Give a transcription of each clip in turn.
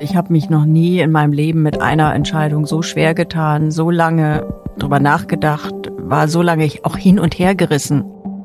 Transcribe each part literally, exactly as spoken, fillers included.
ich habe mich noch nie in meinem Leben mit einer Entscheidung so schwer getan, so lange drüber nachgedacht, war so lange auch hin und her gerissen.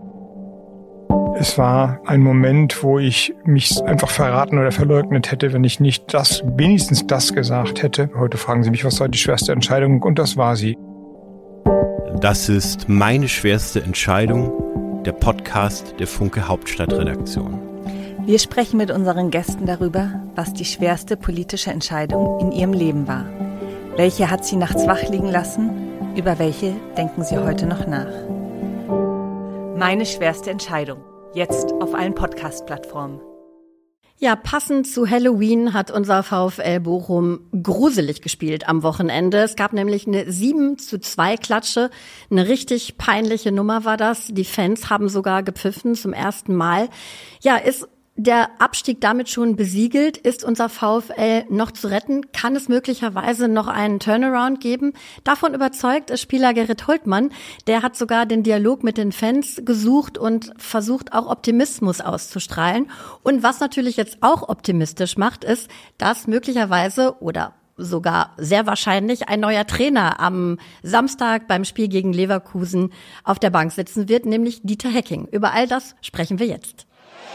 Es war ein Moment, wo ich mich einfach verraten oder verleugnet hätte, wenn ich nicht das, wenigstens das gesagt hätte. Heute fragen Sie mich, was war die schwerste Entscheidung? Und das war sie. Das ist meine schwerste Entscheidung, der Podcast der Funke Hauptstadtredaktion. Wir sprechen mit unseren Gästen darüber, was die schwerste politische Entscheidung in ihrem Leben war. Welche hat sie nachts wach liegen lassen? Über welche denken sie heute noch nach? Meine schwerste Entscheidung. Jetzt auf allen Podcast-Plattformen. Ja, passend zu Halloween hat unser VfL Bochum gruselig gespielt am Wochenende. Es gab nämlich eine sieben zu zwei Klatsche. Eine richtig peinliche Nummer war das. Die Fans haben sogar gepfiffen zum ersten Mal. Ja, ist der Abstieg damit schon besiegelt? Ist unser VfL noch zu retten? Kann es möglicherweise noch einen Turnaround geben? Davon überzeugt ist Spieler Gerrit Holtmann. Der hat sogar den Dialog mit den Fans gesucht und versucht auch Optimismus auszustrahlen. Und was natürlich jetzt auch optimistisch macht, ist, dass möglicherweise oder sogar sehr wahrscheinlich ein neuer Trainer am Samstag beim Spiel gegen Leverkusen auf der Bank sitzen wird, nämlich Dieter Hecking. Über all das sprechen wir jetzt.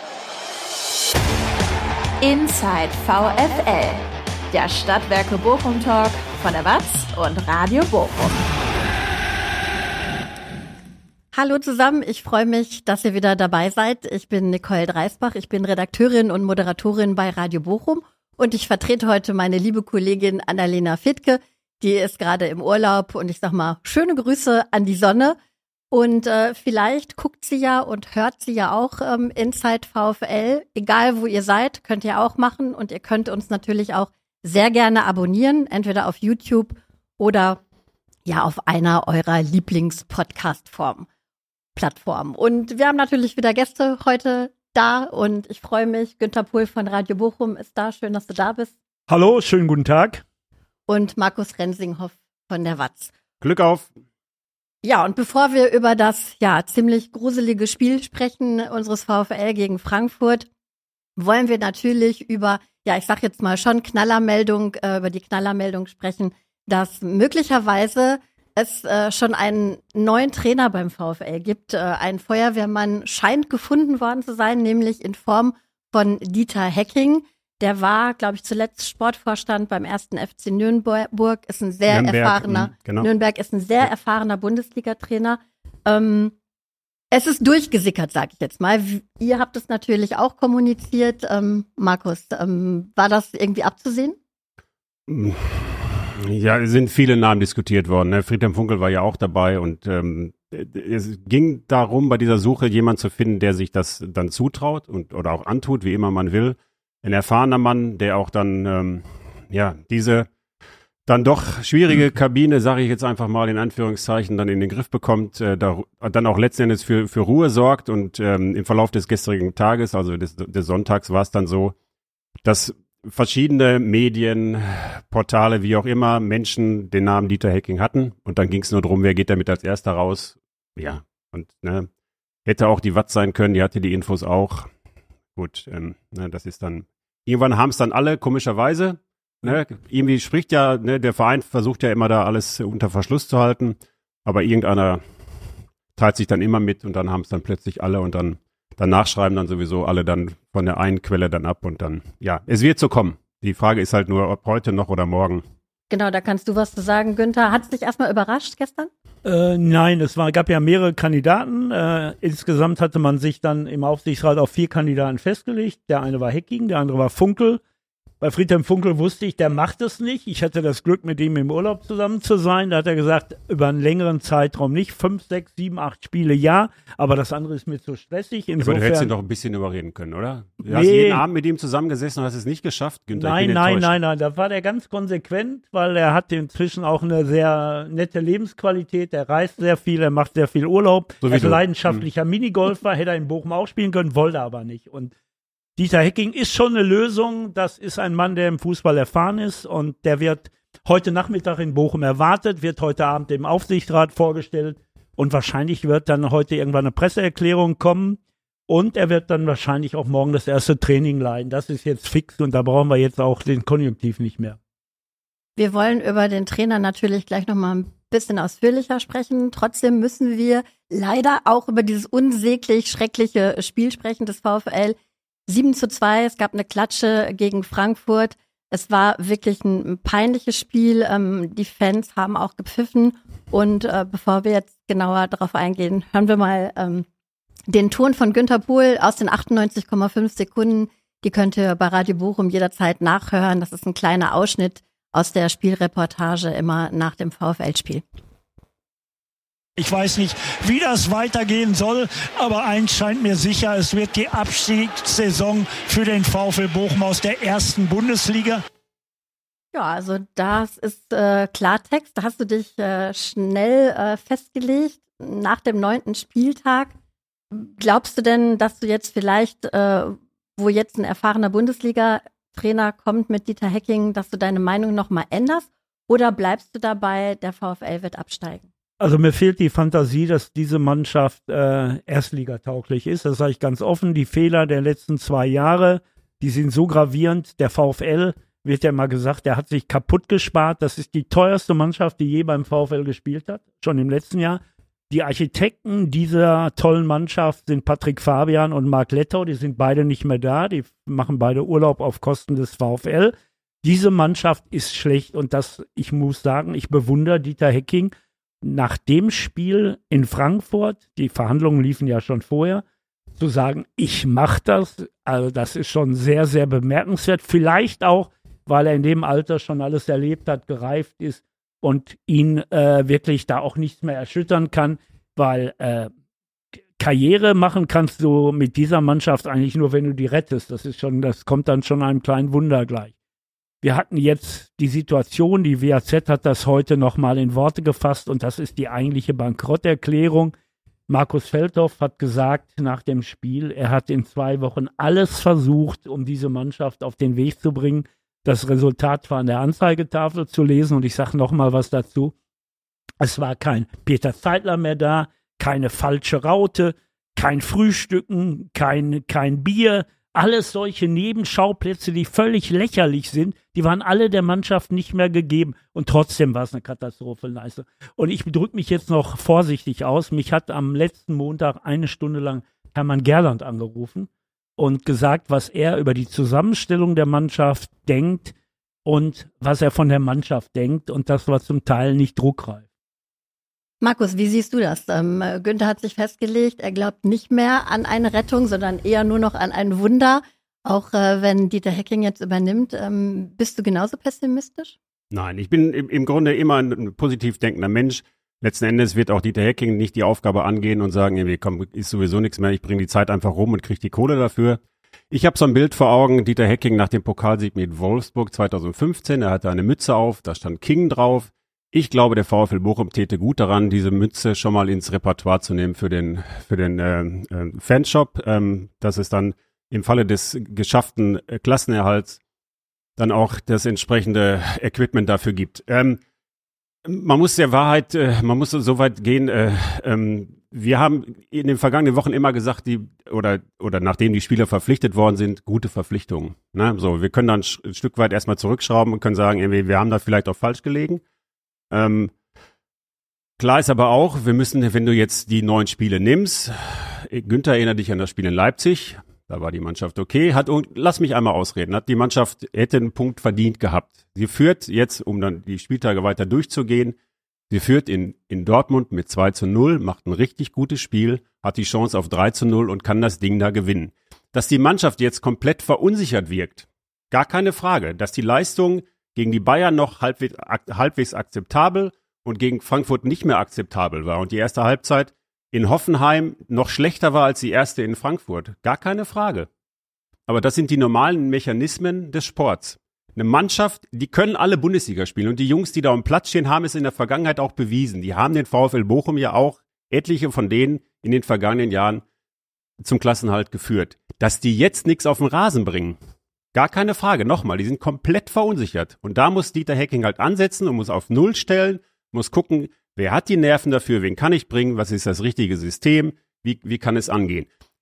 Inside VfL, der Stadtwerke Bochum Talk von der W A Z und Radio Bochum. Hallo zusammen, ich freue mich, dass ihr wieder dabei seid. Ich bin Nicole Dreisbach, ich bin Redakteurin und Moderatorin bei Radio Bochum und ich vertrete heute meine liebe Kollegin Annalena Fittke, die ist gerade im Urlaub und ich sag mal, schöne Grüße an die Sonne. Und äh, vielleicht guckt sie ja und hört sie ja auch ähm, Inside VfL. Egal, wo ihr seid, könnt ihr auch machen. Und ihr könnt uns natürlich auch sehr gerne abonnieren, entweder auf YouTube oder ja auf einer eurer Lieblings-Podcast-Plattformen. Und wir haben natürlich wieder Gäste heute da und ich freue mich. Günther Pohl von Radio Bochum ist da. Schön, dass du da bist. Hallo, schönen guten Tag. Und Markus Rensinghoff von der W A Z. Glück auf! Ja, und bevor wir über das ja ziemlich gruselige Spiel sprechen, unseres VfL gegen Frankfurt, wollen wir natürlich über, ja, ich sag jetzt mal schon Knallermeldung, äh, über die Knallermeldung sprechen, dass möglicherweise es äh, schon einen neuen Trainer beim VfL gibt. Äh, ein Feuerwehrmann scheint gefunden worden zu sein, nämlich in Form von Dieter Hecking. Der war, glaube ich, zuletzt Sportvorstand beim ersten F C Nürnberg, ist ein sehr Nürnberg, erfahrener, genau. Nürnberg ist ein sehr erfahrener Bundesliga-Trainer. Ähm, es ist durchgesickert, sage ich jetzt mal. Ihr habt es natürlich auch kommuniziert. Ähm, Markus, ähm, war das irgendwie abzusehen? Ja, es sind viele Namen diskutiert worden. Ne? Friedhelm Funkel war ja auch dabei und ähm, es ging darum, bei dieser Suche jemanden zu finden, der sich das dann zutraut und oder auch antut, wie immer man will. Ein erfahrener Mann, der auch dann, ähm, ja, diese dann doch schwierige Kabine, sage ich jetzt einfach mal in Anführungszeichen, dann in den Griff bekommt, äh, da, dann auch letzten Endes für, für Ruhe sorgt und ähm, im Verlauf des gestrigen Tages, also des, des Sonntags, war es dann so, dass verschiedene Medien, Portale, wie auch immer, Menschen den Namen Dieter Hecking hatten und dann ging es nur darum, wer geht damit als Erster raus. Ja, und ne, hätte auch die W A Z sein können, die hatte die Infos auch. Gut, ähm, ne, das ist dann, irgendwann haben es dann alle, komischerweise, ne, irgendwie spricht ja, ne, der Verein versucht ja immer da alles unter Verschluss zu halten, aber irgendeiner teilt sich dann immer mit und dann haben es dann plötzlich alle und dann danach schreiben dann sowieso alle dann von der einen Quelle dann ab und dann, ja, es wird so kommen. Die Frage ist halt nur, ob heute noch oder morgen. Genau, da kannst du was zu sagen, Günther. Hat es dich erstmal überrascht gestern? Äh, nein, es war, gab ja mehrere Kandidaten. Äh, insgesamt hatte man sich dann im Aufsichtsrat auf vier Kandidaten festgelegt. Der eine war Hecking, der andere war Funkel. Bei Friedhelm Funkel wusste ich, der macht es nicht. Ich hatte das Glück, mit ihm im Urlaub zusammen zu sein. Da hat er gesagt, über einen längeren Zeitraum nicht. Fünf, sechs, sieben, acht Spiele, ja. Aber das andere ist mir zu stressig. Insofern, aber du hättest ihn doch ein bisschen überreden können, oder? Du nee. hast jeden Abend mit ihm zusammengesessen und hast es nicht geschafft, Günther. Nein, nein, nein, nein. Da war der ganz konsequent, weil er hat inzwischen auch eine sehr nette Lebensqualität. Er reist sehr viel, er macht sehr viel Urlaub. So er ist du. leidenschaftlicher hm. Minigolfer, hätte er in Bochum auch spielen können, wollte aber nicht. Und Dieter Hecking ist schon eine Lösung. Das ist ein Mann, der im Fußball erfahren ist und der wird heute Nachmittag in Bochum erwartet, wird heute Abend dem Aufsichtsrat vorgestellt und wahrscheinlich wird dann heute irgendwann eine Presseerklärung kommen. Und er wird dann wahrscheinlich auch morgen das erste Training leiten. Das ist jetzt fix und da brauchen wir jetzt auch den Konjunktiv nicht mehr. Wir wollen über den Trainer natürlich gleich nochmal ein bisschen ausführlicher sprechen. Trotzdem müssen wir leider auch über dieses unsäglich schreckliche Spiel sprechen des VfL. sieben zu zwei, es gab eine Klatsche gegen Frankfurt. Es war wirklich ein peinliches Spiel. Ähm, die Fans haben auch gepfiffen. Und äh, bevor wir jetzt genauer darauf eingehen, hören wir mal ähm, den Ton von Günter Pohl aus den achtundneunzig Komma fünf Sekunden. Die könnt ihr bei Radio Bochum jederzeit nachhören. Das ist ein kleiner Ausschnitt aus der Spielreportage immer nach dem VfL-Spiel. Ich weiß nicht, wie das weitergehen soll, aber eins scheint mir sicher, es wird die Abstiegssaison für den VfL Bochum aus der ersten Bundesliga. Ja, also das ist äh, Klartext. Da hast du dich äh, schnell äh, festgelegt nach dem neunten Spieltag. Glaubst du denn, dass du jetzt vielleicht, äh, wo jetzt ein erfahrener Bundesliga-Trainer kommt mit Dieter Hecking, dass du deine Meinung nochmal änderst? Oder bleibst du dabei, der VfL wird absteigen? Also mir fehlt die Fantasie, dass diese Mannschaft äh, erstligatauglich ist. Das sage ich ganz offen. Die Fehler der letzten zwei Jahre, die sind so gravierend. Der VfL, wird ja mal gesagt, der hat sich kaputt gespart. Das ist die teuerste Mannschaft, die je beim VfL gespielt hat, schon im letzten Jahr. Die Architekten dieser tollen Mannschaft sind Patrick Fabian und Marc Lettau. Die sind beide nicht mehr da. Die machen beide Urlaub auf Kosten des VfL. Diese Mannschaft ist schlecht und das, ich muss sagen, ich bewundere Dieter Hecking. Nach dem Spiel in Frankfurt, die Verhandlungen liefen ja schon vorher, zu sagen, ich mache das, also das ist schon sehr, sehr bemerkenswert. Vielleicht auch, weil er in dem Alter schon alles erlebt hat, gereift ist und ihn äh, wirklich da auch nichts mehr erschüttern kann, weil äh, Karriere machen kannst du mit dieser Mannschaft eigentlich nur, wenn du die rettest. Das ist schon, das kommt dann schon einem kleinen Wunder gleich. Wir hatten jetzt die Situation, die W A Z hat das heute nochmal in Worte gefasst und das ist die eigentliche Bankrotterklärung. Markus Feldhoff hat gesagt nach dem Spiel, er hat in zwei Wochen alles versucht, um diese Mannschaft auf den Weg zu bringen. Das Resultat war an der Anzeigetafel zu lesen und ich sage nochmal was dazu. Es war kein Peter Zeitler mehr da, keine falsche Raute, kein Frühstücken, kein, kein Bier. Alles solche Nebenschauplätze, die völlig lächerlich sind, die waren alle der Mannschaft nicht mehr gegeben. Und trotzdem war es eine Katastrophenleistung. Und ich drücke mich jetzt noch vorsichtig aus. Mich hat am letzten Montag eine Stunde lang Hermann Gerland angerufen und gesagt, was er über die Zusammenstellung der Mannschaft denkt und was er von der Mannschaft denkt. Und das war zum Teil nicht druckreif. Markus, wie siehst du das? Ähm, Günther hat sich festgelegt, er glaubt nicht mehr an eine Rettung, sondern eher nur noch an ein Wunder. Auch äh, wenn Dieter Hecking jetzt übernimmt. Ähm, bist du genauso pessimistisch? Nein, ich bin im, im Grunde immer ein positiv denkender Mensch. Letzten Endes wird auch Dieter Hecking nicht die Aufgabe angehen und sagen, irgendwie, komm, ist sowieso nichts mehr, ich bringe die Zeit einfach rum und kriege die Kohle dafür. Ich habe so ein Bild vor Augen, Dieter Hecking nach dem Pokalsieg mit Wolfsburg zweitausendfünfzehn, er hatte eine Mütze auf, da stand King drauf. Ich glaube, der VfL Bochum täte gut daran, diese Mütze schon mal ins Repertoire zu nehmen für den für den äh, äh, Fanshop, ähm, dass es dann im Falle des geschafften äh, Klassenerhalts dann auch das entsprechende Equipment dafür gibt. Ähm, man muss der Wahrheit, äh, man muss so weit gehen. Äh, ähm, wir haben in den vergangenen Wochen immer gesagt, die oder oder nachdem die Spieler verpflichtet worden sind, gute Verpflichtungen. Ne? So, wir können dann ein Stück weit erstmal zurückschrauben und können sagen, irgendwie, wir haben da vielleicht auch falsch gelegen. Ähm, klar ist aber auch, wir müssen, wenn du jetzt die neun Spiele nimmst, Günther erinnert dich an das Spiel in Leipzig, da war die Mannschaft okay, hat, lass mich einmal ausreden, hat die Mannschaft, hätte einen Punkt verdient gehabt. Sie führt jetzt, um dann die Spieltage weiter durchzugehen, sie führt in, in Dortmund mit zwei zu null, macht ein richtig gutes Spiel, hat die Chance auf drei zu null und kann das Ding da gewinnen. Dass die Mannschaft jetzt komplett verunsichert wirkt, gar keine Frage, dass die Leistung gegen die Bayern noch halbwegs, halbwegs akzeptabel und gegen Frankfurt nicht mehr akzeptabel war. Und die erste Halbzeit in Hoffenheim noch schlechter war als die erste in Frankfurt. Gar keine Frage. Aber das sind die normalen Mechanismen des Sports. Eine Mannschaft, die können alle Bundesliga spielen. Und die Jungs, die da am Platz stehen, haben es in der Vergangenheit auch bewiesen. Die haben den VfL Bochum ja auch, etliche von denen in den vergangenen Jahren zum Klassenhalt geführt. Dass die jetzt nichts auf den Rasen bringen, gar keine Frage. Nochmal, die sind komplett verunsichert. Und da muss Dieter Hecking halt ansetzen und muss auf Null stellen, muss gucken, wer hat die Nerven dafür, wen kann ich bringen, was ist das richtige System, wie, wie kann es angehen.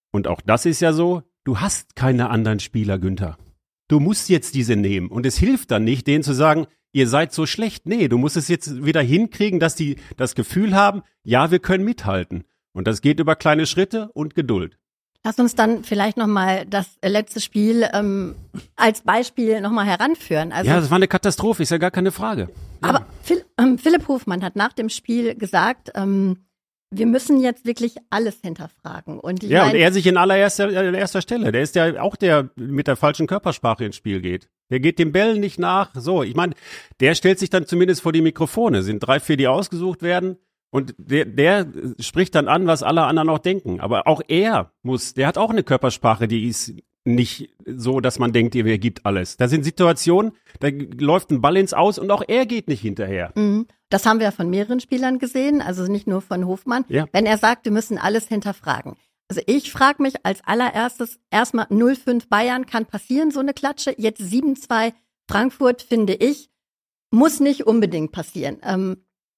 und auch das ist ja so, du hast keine anderen Spieler, Günther. Du musst jetzt diese nehmen und es hilft dann nicht, denen zu sagen, ihr seid so schlecht. Nee, du musst es jetzt wieder hinkriegen, dass die das Gefühl haben, ja, wir können mithalten. Und das geht über kleine Schritte und Geduld. Lass uns dann vielleicht nochmal das letzte Spiel ähm, als Beispiel nochmal heranführen. Also, ja, das war eine Katastrophe, ist ja gar keine Frage. Ja. Aber Phil, ähm, Philipp Hofmann hat nach dem Spiel gesagt, ähm, wir müssen jetzt wirklich alles hinterfragen. Und ich ja, mein, und er sich in allererster äh, erster Stelle. Der ist ja auch der, mit der falschen Körpersprache ins Spiel geht. Der geht dem Bällen nicht nach. So, ich meine, der stellt sich dann zumindest vor die Mikrofone. Sind drei, vier, die ausgesucht werden. Und der, der spricht dann an, was alle anderen auch denken. Aber auch er muss, der hat auch eine Körpersprache, die ist nicht so, dass man denkt, er gibt alles. Da sind Situationen, da läuft ein Ball ins Aus und auch er geht nicht hinterher. Das haben wir ja von mehreren Spielern gesehen, also nicht nur von Hofmann. Ja. Wenn er sagt, wir müssen alles hinterfragen. Also ich frage mich als allererstes, erstmal null fünf Bayern kann passieren, so eine Klatsche. Jetzt sieben zwei Frankfurt, finde ich, muss nicht unbedingt passieren. Ähm,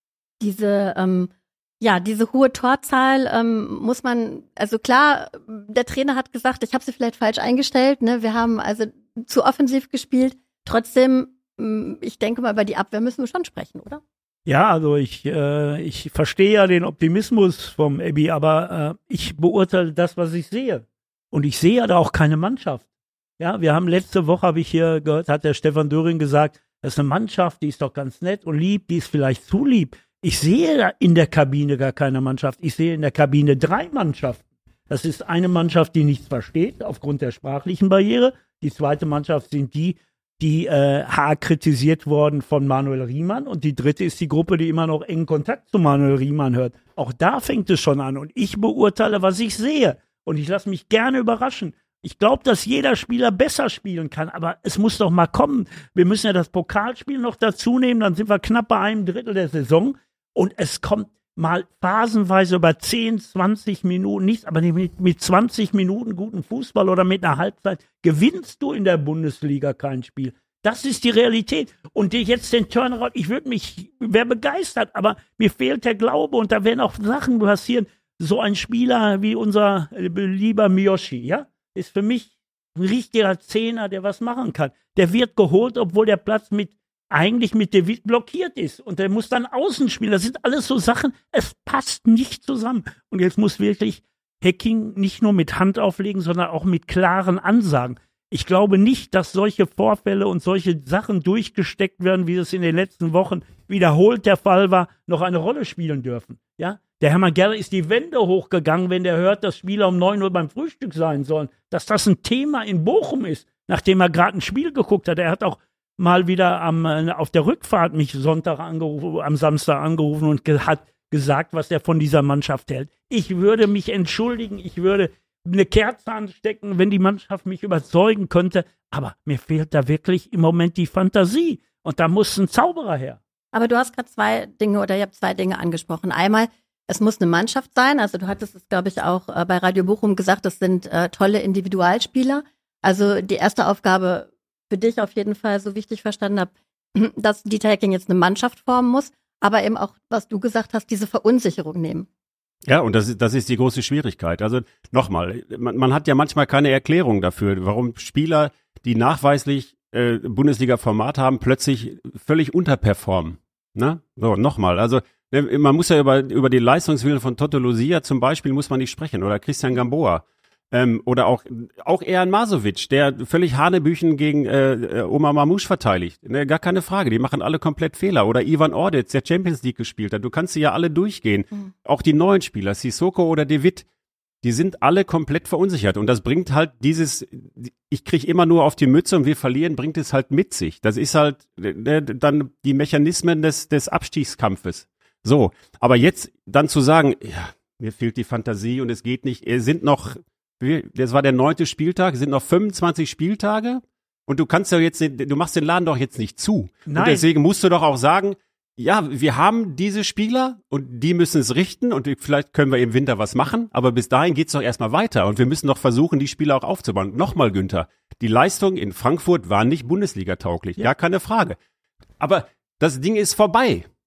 Diese, ähm, ja, diese hohe Torzahl ähm, muss man, also klar, der Trainer hat gesagt, ich habe sie vielleicht falsch eingestellt, ne? Wir haben also zu offensiv gespielt. Trotzdem, ich denke mal, über die Abwehr müssen wir schon sprechen, oder? Ja, also ich, äh, ich verstehe ja den Optimismus vom Ebbi, aber äh, ich beurteile das, was ich sehe. Und ich sehe ja da auch keine Mannschaft. Ja, wir haben letzte Woche, habe ich hier gehört, hat der Stefan Döring gesagt, das ist eine Mannschaft, die ist doch ganz nett und lieb, die ist vielleicht zu lieb. Ich sehe in der Kabine gar keine Mannschaft. Ich sehe in der Kabine drei Mannschaften. Das ist eine Mannschaft, die nichts versteht, aufgrund der sprachlichen Barriere. Die zweite Mannschaft sind die, die äh, hart kritisiert wurden von Manuel Riemann. Und die dritte ist die Gruppe, die immer noch engen Kontakt zu Manuel Riemann hört. Auch da fängt es schon an. Und ich beurteile, was ich sehe. Und ich lasse mich gerne überraschen. Ich glaube, dass jeder Spieler besser spielen kann, aber es muss doch mal kommen. Wir müssen ja das Pokalspiel noch dazu nehmen, dann sind wir knapp bei einem Drittel der Saison. Und es kommt mal phasenweise über zehn, zwanzig Minuten, nichts, aber mit, mit zwanzig Minuten guten Fußball oder mit einer Halbzeit gewinnst du in der Bundesliga kein Spiel. Das ist die Realität. Und jetzt den Turnaround, ich würde mich, wäre begeistert, aber mir fehlt der Glaube und da werden auch Sachen passieren. So ein Spieler wie unser lieber Miyoshi, ja, ist für mich ein richtiger Zehner, der was machen kann. Der wird geholt, obwohl der Platz mit eigentlich mit De Witt blockiert ist und der muss dann außen spielen. Das sind alles so Sachen, es passt nicht zusammen. Und jetzt muss wirklich Hecking nicht nur mit Hand auflegen, sondern auch mit klaren Ansagen. Ich glaube nicht, dass solche Vorfälle und solche Sachen durchgesteckt werden, wie es in den letzten Wochen wiederholt der Fall war, noch eine Rolle spielen dürfen. Ja? Der Hermann Gerl ist die Wände hochgegangen, wenn der hört, dass Spieler um neun Uhr beim Frühstück sein sollen. Dass das ein Thema in Bochum ist, nachdem er gerade ein Spiel geguckt hat. Er hat auch mal wieder am, auf der Rückfahrt mich Sonntag angerufen, am Samstag angerufen und ge- hat gesagt, was er von dieser Mannschaft hält. Ich würde mich entschuldigen, ich würde eine Kerze anstecken, wenn die Mannschaft mich überzeugen könnte. Aber mir fehlt da wirklich im Moment die Fantasie. Und da muss ein Zauberer her. Aber du hast gerade zwei Dinge oder ihr habt zwei Dinge angesprochen. Einmal, es muss eine Mannschaft sein. Also du hattest es, glaube ich, auch äh, bei Radio Bochum gesagt, das sind äh, tolle Individualspieler. Also die erste Aufgabe für dich auf jeden Fall, so wichtig verstanden habe, dass Dieter Hecking jetzt eine Mannschaft formen muss, aber eben auch, was du gesagt hast, diese Verunsicherung nehmen. Ja, und das, das ist die große Schwierigkeit. Also nochmal, man, man hat ja manchmal keine Erklärung dafür, warum Spieler, die nachweislich äh, Bundesliga-Format haben, plötzlich völlig unterperformen. Ne? So, nochmal, also man muss ja über, über die Leistungswillen von Toto Lucia zum Beispiel muss man nicht sprechen oder Christian Gamboa. Ähm, oder auch auch Eran Masovic, der völlig Hanebüchen gegen äh, Omar Mamouche verteidigt. Ne, gar keine Frage, die machen alle komplett Fehler. Oder Ivan Ordetz, der Champions League gespielt hat. Du kannst sie ja alle durchgehen. Mhm. Auch die neuen Spieler, Sissoko oder De Witt, die sind alle komplett verunsichert. Und das bringt halt dieses, ich krieg immer nur auf die Mütze und wir verlieren, bringt es halt mit sich. Das ist halt ne, dann die Mechanismen des, des Abstiegskampfes. So, aber jetzt dann zu sagen, ja, mir fehlt die Fantasie und es geht nicht, es sind noch das war der neunte Spieltag, es sind noch fünfundzwanzig Spieltage und du kannst ja jetzt, du machst den Laden doch jetzt nicht zu. Nein. Und deswegen musst du doch auch sagen, ja, wir haben diese Spieler und die müssen es richten und vielleicht können wir im Winter was machen, aber bis dahin geht's doch erstmal weiter und wir müssen doch versuchen, die Spieler auch aufzubauen. Nochmal, Günther, die Leistung in Frankfurt war nicht Bundesliga-tauglich, ja. Gar keine Frage. Aber das Ding ist vorbei.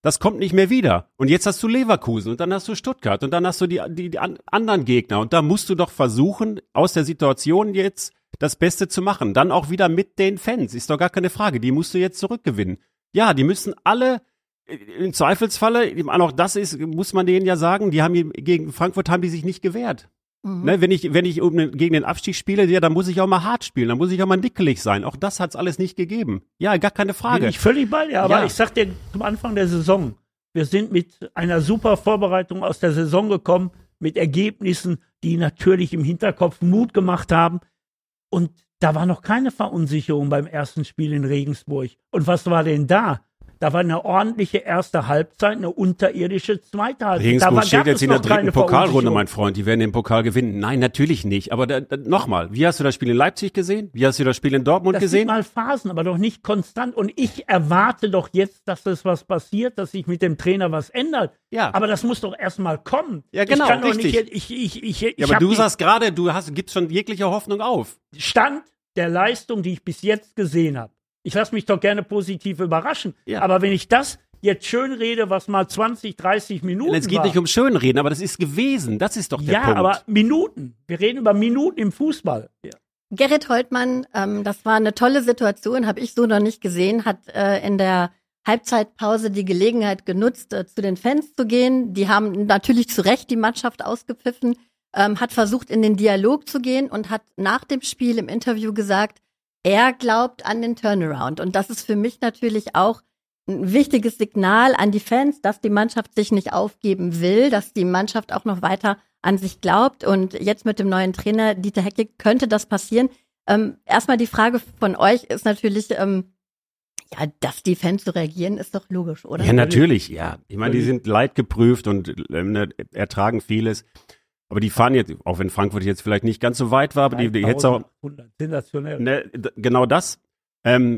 Das kommt nicht mehr wieder. Und jetzt hast du Leverkusen und dann hast du Stuttgart und dann hast du die, die, die anderen Gegner. Und da musst du doch versuchen, aus der Situation jetzt das Beste zu machen. Dann auch wieder mit den Fans. Ist doch gar keine Frage. Die musst du jetzt zurückgewinnen. Ja, die müssen alle, im Zweifelsfalle, auch das ist, muss man denen ja sagen, die haben gegen Frankfurt haben die sich nicht gewehrt. Mhm. Ne, wenn ich, wenn ich gegen den Abstieg spiele, ja, dann muss ich auch mal hart spielen, dann muss ich auch mal nickelig sein. Auch das hat's alles nicht gegeben. Ja, gar keine Frage. Bin ich völlig bei dir, aber ja. ich sag dir zum Anfang der Saison, wir sind mit einer super Vorbereitung aus der Saison gekommen, mit Ergebnissen, die natürlich im Hinterkopf Mut gemacht haben. Und da war noch keine Verunsicherung beim ersten Spiel in Regensburg. Und was war denn da? Da war eine ordentliche erste Halbzeit, eine unterirdische zweite Halbzeit. Regensburg da steht jetzt in der dritten Pokalrunde, mein Freund. Die werden den Pokal gewinnen. Nein, natürlich nicht. Aber da, da, nochmal, wie hast du das Spiel in Leipzig gesehen? Wie hast du das Spiel in Dortmund das gesehen? Das sind mal Phasen, aber doch nicht konstant. Und ich erwarte doch jetzt, dass es was passiert, dass sich mit dem Trainer was ändert. Ja. Aber das muss doch erstmal kommen. Ja, genau, ich kann richtig. Doch nicht, ich, ich, ich, ich, ja, aber du sagst gerade, du hast, gibst schon jegliche Hoffnung auf. Stand der Leistung, die ich bis jetzt gesehen habe. Ich lasse mich doch gerne positiv überraschen. Ja. Aber wenn ich das jetzt schön rede, was mal zwanzig, dreißig Minuten war. Es geht war. nicht um Schönreden, aber das ist gewesen. Das ist doch der ja, Punkt. Ja, aber Minuten. Wir reden über Minuten im Fußball. Ja. Gerrit Holtmann, ähm, das war eine tolle Situation, habe ich so noch nicht gesehen, hat äh, in der Halbzeitpause die Gelegenheit genutzt, äh, zu den Fans zu gehen. Die haben natürlich zu Recht die Mannschaft ausgepfiffen, ähm, hat versucht, in den Dialog zu gehen und hat nach dem Spiel im Interview gesagt, er glaubt an den Turnaround. Und das ist für mich natürlich auch ein wichtiges Signal an die Fans, dass die Mannschaft sich nicht aufgeben will, dass die Mannschaft auch noch weiter an sich glaubt. Und jetzt mit dem neuen Trainer Dieter Hecking könnte das passieren. Ähm, erstmal die Frage von euch ist natürlich, ähm, ja, dass die Fans so reagieren, ist doch logisch, oder? Ja, natürlich, ja. Ich meine, die sind leidgeprüft und ähm, ertragen vieles. Aber die fahren jetzt, auch wenn Frankfurt jetzt vielleicht nicht ganz so weit war, aber die, die hätte auch. Sensationell. Ne, genau das. Ähm,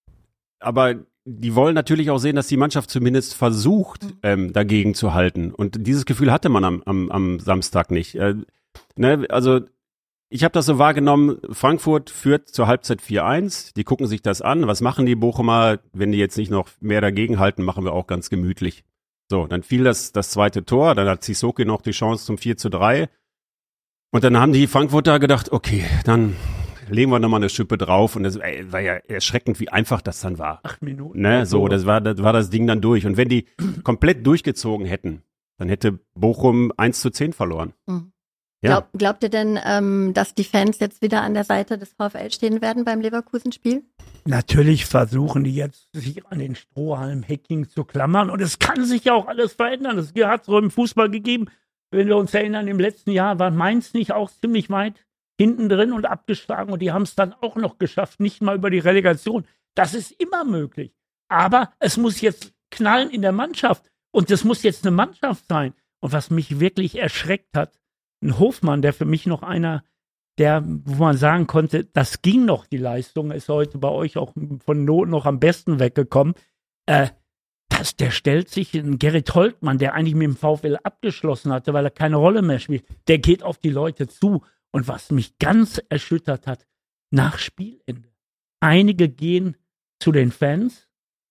aber die wollen natürlich auch sehen, dass die Mannschaft zumindest versucht, ähm, dagegen zu halten. Und dieses Gefühl hatte man am, am, am Samstag nicht. Äh, ne, also ich habe das so wahrgenommen, Frankfurt führt zur Halbzeit vier eins. Die gucken sich das an. Was machen die Bochumer? Wenn die jetzt nicht noch mehr dagegen halten, machen wir auch ganz gemütlich. So, dann fiel das, das zweite Tor. Dann hat Sissoko noch die Chance zum vier zu drei. Und dann haben die Frankfurter gedacht, okay, dann legen wir nochmal eine Schippe drauf. Und das ey, war ja erschreckend, wie einfach das dann war. Acht Minuten. Ne, so, das war, das war das Ding dann durch. Und wenn die komplett durchgezogen hätten, dann hätte Bochum eins zu zehn verloren. Mhm. Ja. Glaub, glaubt ihr denn, ähm, dass die Fans jetzt wieder an der Seite des VfL stehen werden beim Leverkusen-Spiel? Natürlich versuchen die jetzt, sich an den Strohhalm Hecking zu klammern. Und es kann sich ja auch alles verändern. Das hat es so im Fußball gegeben. Wenn wir uns erinnern, im letzten Jahr war Mainz nicht auch ziemlich weit hinten drin und abgeschlagen. Und die haben es dann auch noch geschafft, nicht mal über die Relegation. Das ist immer möglich. Aber es muss jetzt knallen in der Mannschaft. Und das muss jetzt eine Mannschaft sein. Und was mich wirklich erschreckt hat, ein Hofmann, der für mich noch einer, der, wo man sagen konnte, das ging noch, die Leistung, ist heute bei euch auch von Not noch am besten weggekommen. Äh, das, der stellt sich, ein Gerrit Holtmann, der eigentlich mit dem VfL abgeschlossen hatte, weil er keine Rolle mehr spielt, der geht auf die Leute zu. Und was mich ganz erschüttert hat, nach Spielende. Einige gehen zu den Fans,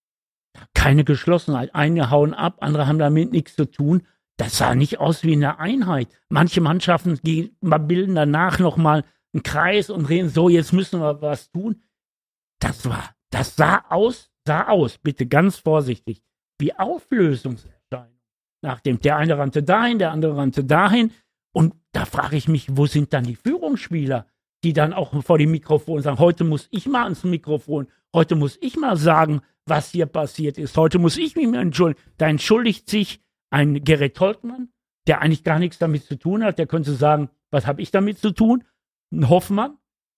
keine Geschlossenheit, einige hauen ab, andere haben damit nichts zu tun. Das sah nicht aus wie eine Einheit. Manche Mannschaften die bilden danach nochmal einen Kreis und reden so, jetzt müssen wir was tun. Das war, das sah aus, sah aus, bitte ganz vorsichtig, wie Auflösungserscheinung. Nachdem der eine rannte dahin, der andere rannte dahin. Und da frage ich mich, wo sind dann die Führungsspieler, die dann auch vor dem Mikrofon sagen, heute muss ich mal ans Mikrofon, heute muss ich mal sagen, was hier passiert ist. Heute muss ich mich entschuldigen. Da entschuldigt sich ein Gerrit Holtmann, der eigentlich gar nichts damit zu tun hat, der könnte sagen, was habe ich damit zu tun? Ein Hoffmann.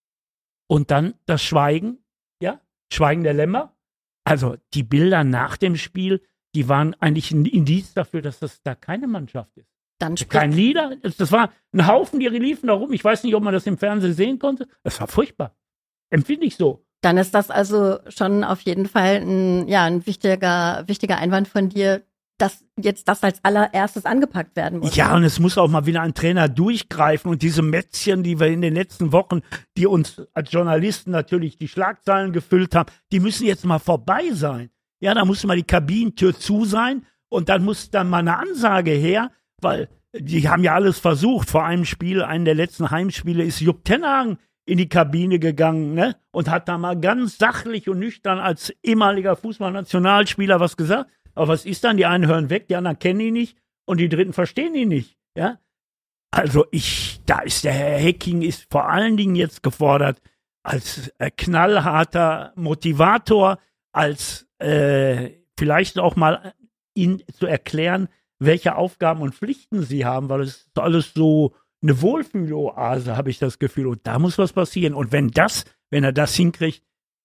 Und dann das Schweigen, ja, Schweigen der Lämmer. Also die Bilder nach dem Spiel, die waren eigentlich ein Indiz dafür, dass das da keine Mannschaft ist. Dann Kein Leader, das war ein Haufen, die liefen da rum. Ich weiß nicht, ob man das im Fernsehen sehen konnte. Das war furchtbar. Empfinde ich so. Dann ist das also schon auf jeden Fall ein, ja, ein wichtiger, wichtiger Einwand von dir, dass jetzt das als allererstes angepackt werden muss. Ja, und es muss auch mal wieder ein Trainer durchgreifen und diese Mätzchen, die wir in den letzten Wochen, die uns als Journalisten natürlich die Schlagzeilen gefüllt haben, die müssen jetzt mal vorbei sein. Ja, da muss mal die Kabinentür zu sein Und dann muss dann mal eine Ansage her, weil die haben ja alles versucht. Vor einem Spiel, einem der letzten Heimspiele, ist Jupp Tenhagen in die Kabine gegangen, ne? Und hat da mal ganz sachlich und nüchtern als ehemaliger Fußballnationalspieler was gesagt. Aber was ist dann? Die einen hören weg, die anderen kennen ihn nicht und die Dritten verstehen ihn nicht, ja? Also ich, da ist der Herr Hecking ist vor allen Dingen jetzt gefordert als äh, knallharter Motivator, als äh, vielleicht auch mal ihn zu erklären, welche Aufgaben und Pflichten sie haben, weil es ist alles so eine Wohlfühloase, habe ich das Gefühl. Und da muss was passieren. Und wenn das, wenn er das hinkriegt,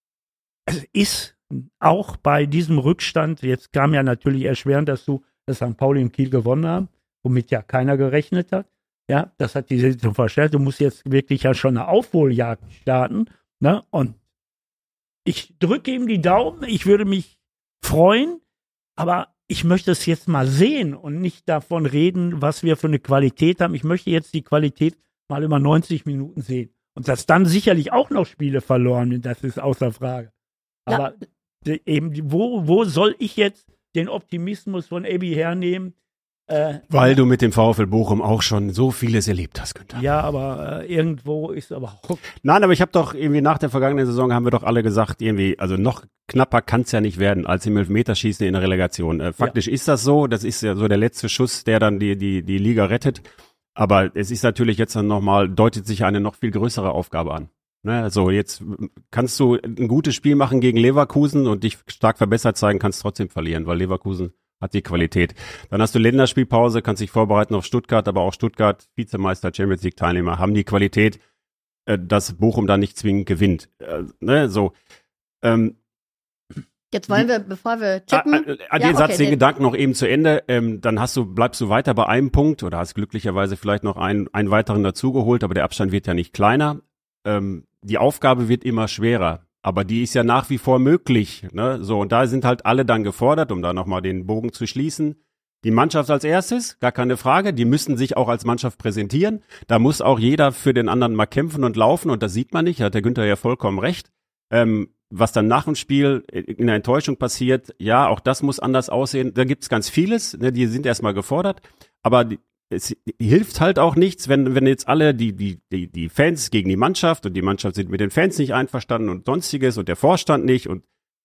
es ist auch bei diesem Rückstand, jetzt kam ja natürlich erschwerend dazu, dass Sankt Pauli in Kiel gewonnen haben, womit ja keiner gerechnet hat. Ja, das hat die Sitzung verstellt. Du musst jetzt wirklich ja schon eine Aufholjagd starten. Ne? Und ich drücke ihm die Daumen. Ich würde mich freuen, aber ich möchte es jetzt mal sehen und nicht davon reden, was wir für eine Qualität haben. Ich möchte jetzt die Qualität mal über neunzig Minuten sehen. Und dass dann sicherlich auch noch Spiele verloren sind, das ist außer Frage. Aber ja. eben, wo, wo soll ich jetzt den Optimismus von Ebi hernehmen? Äh, Weil du mit dem VfL Bochum auch schon so vieles erlebt hast, Günther. Ja, aber äh, irgendwo ist aber auch... Nein, aber ich habe doch irgendwie nach der vergangenen Saison haben wir doch alle gesagt, irgendwie, also noch knapper kann es ja nicht werden, als im Elfmeterschießen in der Relegation. Äh, faktisch ja. ist das so, das ist ja so der letzte Schuss, der dann die, die, die Liga rettet. Aber es ist natürlich jetzt dann nochmal, deutet sich eine noch viel größere Aufgabe an. Ne, also jetzt kannst du ein gutes Spiel machen gegen Leverkusen und dich stark verbessert zeigen, kannst trotzdem verlieren, weil Leverkusen hat die Qualität. Dann hast du Länderspielpause, kannst dich vorbereiten auf Stuttgart, aber auch Stuttgart, Vizemeister, Champions League Teilnehmer, haben die Qualität, äh, dass Bochum dann nicht zwingend gewinnt. Äh, ne, so. Ähm, Jetzt wollen wir, bevor wir tippen. Äh, äh, den ja, Satz, okay, den, den Gedanken noch eben zu Ende. Ähm, dann hast du, bleibst du weiter bei einem Punkt oder hast glücklicherweise vielleicht noch einen, einen weiteren dazugeholt, aber der Abstand wird ja nicht kleiner. Ähm, die Aufgabe wird immer schwerer. Aber die ist ja nach wie vor möglich, ne? So, und da sind halt alle dann gefordert, um da nochmal den Bogen zu schließen. Die Mannschaft als erstes, gar keine Frage. Die müssen sich auch als Mannschaft präsentieren. Da muss auch jeder für den anderen mal kämpfen und laufen. Und das sieht man nicht. Da hat der Günther ja vollkommen recht. Ähm, was dann nach dem Spiel in der Enttäuschung passiert, ja, auch das muss anders aussehen. Da gibt's ganz vieles. Ne? Die sind erstmal gefordert. Aber die, es hilft halt auch nichts, wenn wenn jetzt alle die die die die Fans gegen die Mannschaft und die Mannschaft sind mit den Fans nicht einverstanden und sonstiges und der Vorstand nicht und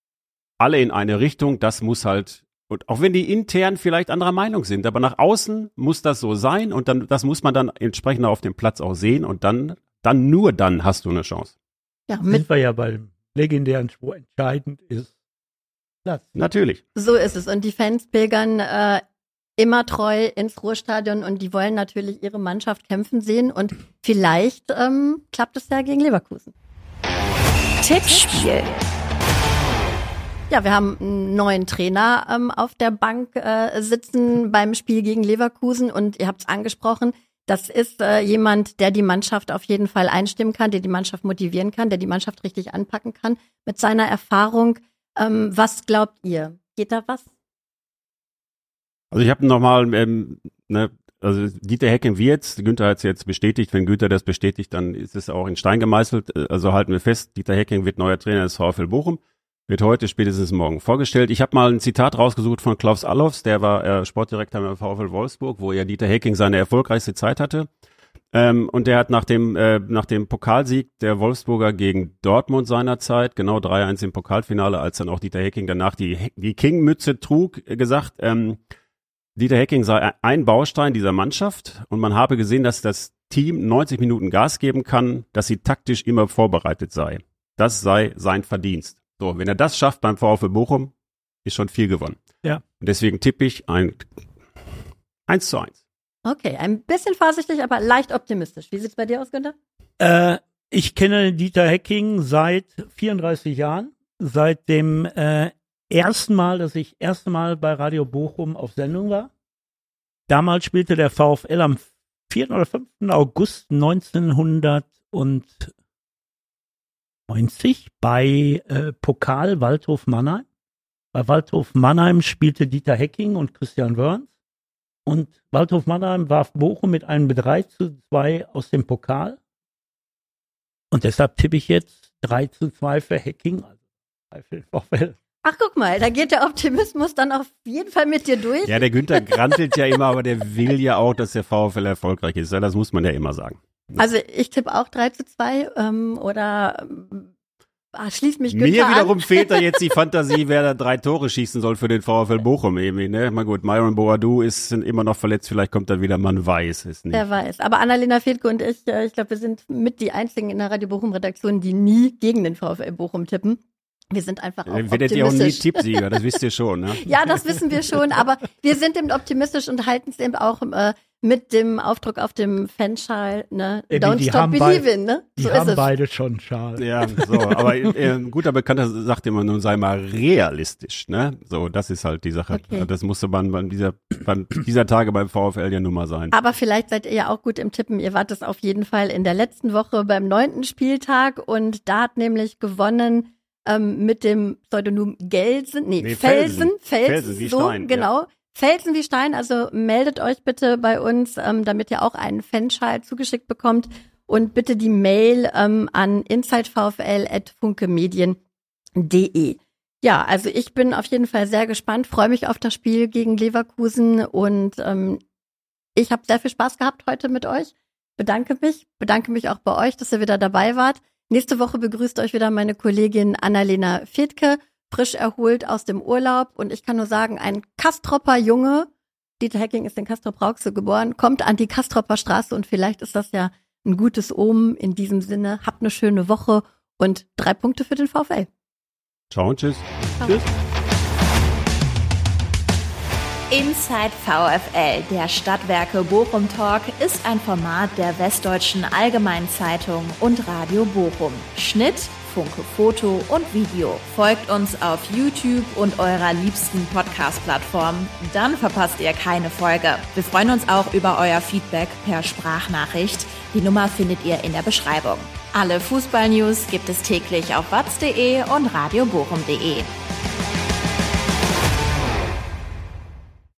alle in eine Richtung, das muss halt, und auch wenn die intern vielleicht anderer Meinung sind, aber nach außen muss das so sein und dann das muss man dann entsprechend auf dem Platz auch sehen und dann dann nur dann hast du eine Chance. Ja, mit wir ja beim legendären Spruch, entscheidend ist das. Natürlich. So ist es und die Fans pilgern äh, immer treu ins Ruhrstadion und die wollen natürlich ihre Mannschaft kämpfen sehen und vielleicht ähm, klappt es ja gegen Leverkusen. Tippspiel. Ja, wir haben einen neuen Trainer ähm, auf der Bank äh, sitzen beim Spiel gegen Leverkusen und ihr habt es angesprochen, das ist äh, jemand, der die Mannschaft auf jeden Fall einstimmen kann, der die Mannschaft motivieren kann, der die Mannschaft richtig anpacken kann mit seiner Erfahrung. Ähm, was glaubt ihr? Geht da was? Also ich habe nochmal, ähm, ne, also Dieter Hecking wird, Günther hat es jetzt bestätigt, wenn Günther das bestätigt, dann ist es auch in Stein gemeißelt, also halten wir fest, Dieter Hecking wird neuer Trainer des VfL Bochum, wird heute, spätestens morgen vorgestellt. Ich habe mal ein Zitat rausgesucht von Klaus Allofs, der war äh, Sportdirektor beim VfL Wolfsburg, wo ja Dieter Hecking seine erfolgreichste Zeit hatte. Ähm, und der hat nach dem äh, nach dem Pokalsieg der Wolfsburger gegen Dortmund seinerzeit, genau drei eins im Pokalfinale, als dann auch Dieter Hecking danach die, die King-Mütze trug, gesagt, ähm, Dieter Hecking sei ein Baustein dieser Mannschaft und man habe gesehen, dass das Team neunzig Minuten Gas geben kann, dass sie taktisch immer vorbereitet sei. Das sei sein Verdienst. So, wenn er das schafft beim VfL Bochum, ist schon viel gewonnen. Ja. Und deswegen tippe ich ein eins zu eins. Okay, ein bisschen vorsichtig, aber leicht optimistisch. Wie sieht's bei dir aus, Günther? Äh, ich kenne Dieter Hecking seit vierunddreißig Jahren, seit dem äh, ersten Mal, dass ich erste Mal bei Radio Bochum auf Sendung war. Damals spielte der VfL am vierten oder fünften August neunzehnhundertneunzig bei äh, Pokal Waldhof Mannheim. Bei Waldhof Mannheim spielte Dieter Hecking und Christian Wörns. Und Waldhof Mannheim warf Bochum mit einem drei zu zwei aus dem Pokal. Und deshalb tippe ich jetzt drei zu zwei für Hecking, also für den VfL. Ach, guck mal, da geht der Optimismus dann auf jeden Fall mit dir durch. Ja, der Günther grantelt ja immer, aber der will ja auch, dass der VfL erfolgreich ist. Das muss man ja immer sagen. Also ich tippe auch drei zu zwei ähm, oder ah, schließt mich Günther Mir wiederum an. fehlt da jetzt die Fantasie, wer da drei Tore schießen soll für den VfL Bochum irgendwie. Ne? Mal gut, Myron Boadu ist immer noch verletzt, vielleicht kommt er wieder, man weiß es nicht. Wer weiß. Aber Annalena Fedke und ich, ich glaube, wir sind mit die einzigen in der Radio Bochum-Redaktion, die nie gegen den VfL Bochum tippen. Wir sind einfach auch Dann optimistisch. werdet ihr auch nie Tippsieger, das wisst ihr schon. Ne? Ja, das wissen wir schon, aber wir sind eben optimistisch und halten es eben auch äh, mit dem Aufdruck auf dem Fanschal, ne? Ebi, Don't die stop haben believing, beid- ne? Die So haben ist es. beide schon Schal. Ja, so, aber äh, ein guter Bekannter sagt immer, nun sei mal realistisch, ne? So, das ist halt die Sache. Okay. Das musste man bei dieser, beim, dieser Tage beim VfL ja nun mal sein. Aber vielleicht seid ihr ja auch gut im Tippen. Ihr wart es auf jeden Fall in der letzten Woche beim neunten Spieltag und da hat nämlich gewonnen ähm, mit dem Pseudonym Gelsen, nee, Nee, Felsen, Felsen. Felsen, Felsen wie so, Stein, genau. ja. Felsen wie Stein, also meldet euch bitte bei uns, ähm, damit ihr auch einen Fanschal zugeschickt bekommt und bitte die Mail ähm, an insidevfl at funkemedien punkt de. Ja, also ich bin auf jeden Fall sehr gespannt, freue mich auf das Spiel gegen Leverkusen und ähm, ich habe sehr viel Spaß gehabt heute mit euch. Bedanke mich, bedanke mich auch bei euch, dass ihr wieder dabei wart. Nächste Woche begrüßt euch wieder meine Kollegin Annalena Fedke, frisch erholt aus dem Urlaub. Und ich kann nur sagen, ein Kastropper Junge, Dieter Hecking ist in Castrop-Rauxel geboren, kommt an die Kastropper Straße und vielleicht ist das ja ein gutes Omen in diesem Sinne. Habt eine schöne Woche und drei Punkte für den VfL. Ciao und tschüss. Ciao. Tschüss. Inside VfL, der Stadtwerke Bochum Talk, ist ein Format der Westdeutschen Allgemeinen Zeitung und Radio Bochum. Schnitt, Funke Foto und Video. Folgt uns auf YouTube und eurer liebsten Podcast-Plattform. Dann verpasst ihr keine Folge. Wir freuen uns auch über euer Feedback per Sprachnachricht. Die Nummer findet ihr in der Beschreibung. Alle Fußball-News gibt es täglich auf watz punkt de und radiobochum punkt de.